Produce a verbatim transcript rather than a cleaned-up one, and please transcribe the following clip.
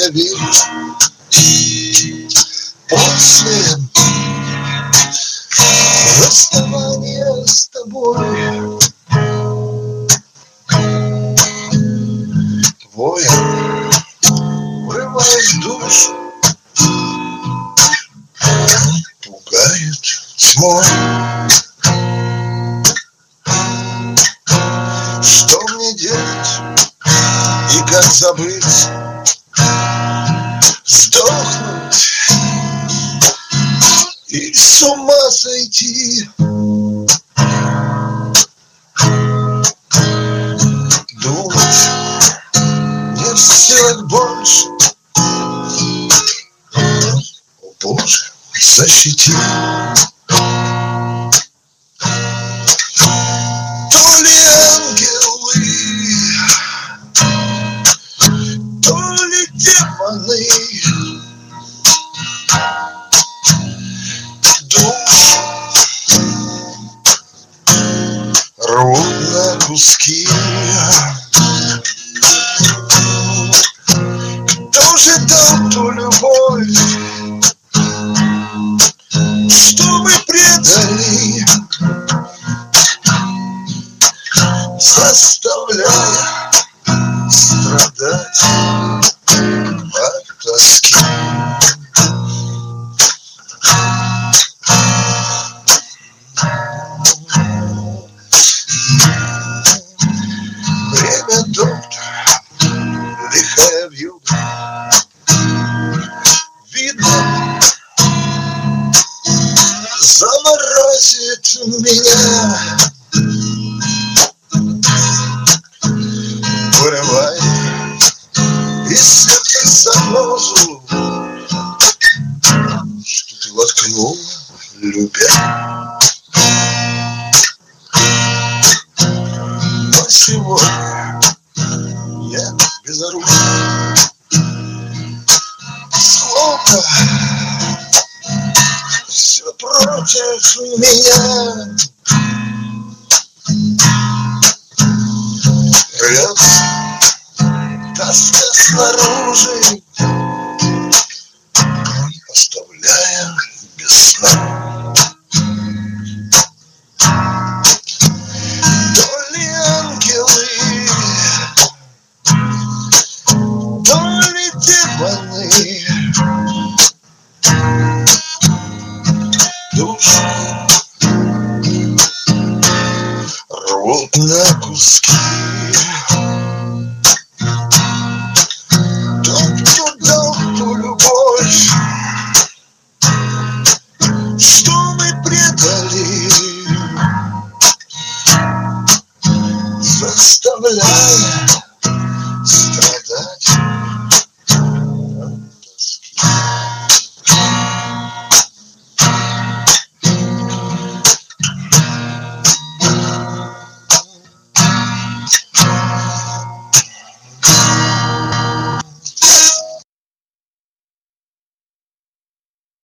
верить. После расставания с тобой воем врываясь душу, пугает тьмой. Что мне делать и как забыть? Сдохнуть и с ума сойти? Думать, не сделать больше. О Боже, защити. То ли ангелы, то ли демоны душу рвут на куски. Кто же дал ту любовь, что мы предали, заставляя страдать от тоски? Время, доктор, лихая вьюга, видно, заморозит меня. Вырывай из сердца занозу, что ты воткнул, любя. Но сегодня я безоружен, словно все против меня. Рвется тоска снаружи, оставляя без сна. То ли ангелы, то ли демоны душу рвут на куски. Тот, кто дал ту любовь, что мы предали, заставляя